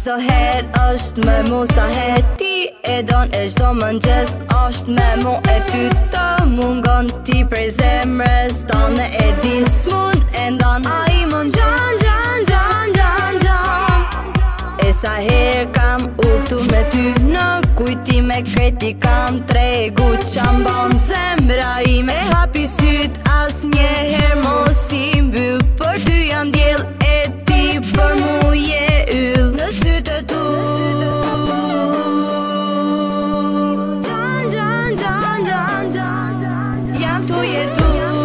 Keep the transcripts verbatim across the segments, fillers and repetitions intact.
çdo her është me mu sa her ti e don e çdo mëngjes është me mu e ty të mungon ti prej zemrës tonë e di s'mun e ndon ai mon gjan gjan gjan gjan gjan e sa her kam udhtu me ty në kujtime kreti kam tregu qam bon zemra ime hapi syt as një her mos i mbyll për ty jam djell e ti për mu je yll në sytë e tu gjan gjan gjan gjan gjan jam tu jetu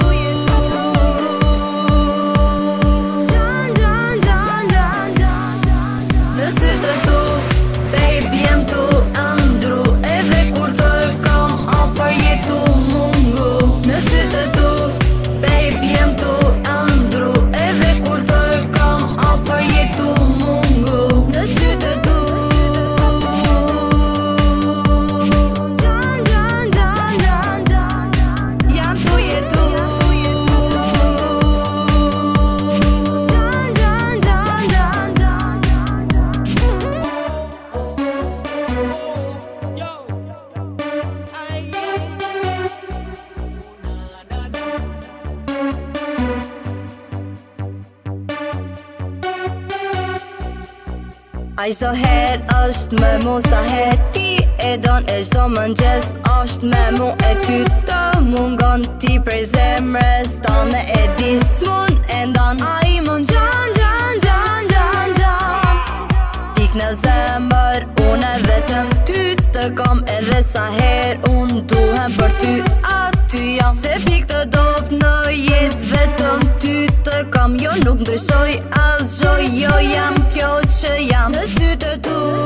gjan gjan gjan gjan gjan në sytë e tu baby jam tu ëndru edhe kur të kom ofër jetu mungu në sytë e tu baby jam tu ëndru edhe kur të kom ofër jetu mungu në sytë e tu gjan gjan gjan gjan gjan jam tu jetu gjan gjan gjan gjan Ai çdo her është me mu sa her ti e don e çdo mëngjes është me mu e ty të mungon ti prej zemrës tonë e di s'mun e ndon ai mon gjan gjan gjan gjan gjan pik në zemër unë vetëm ty të kom edhe sa her unë duhem për ty aty jam se pik të dopt në jet vetëm ty të kom jo nuk ndryshoj as gjoj jo jam kjo që jam në sytë e tu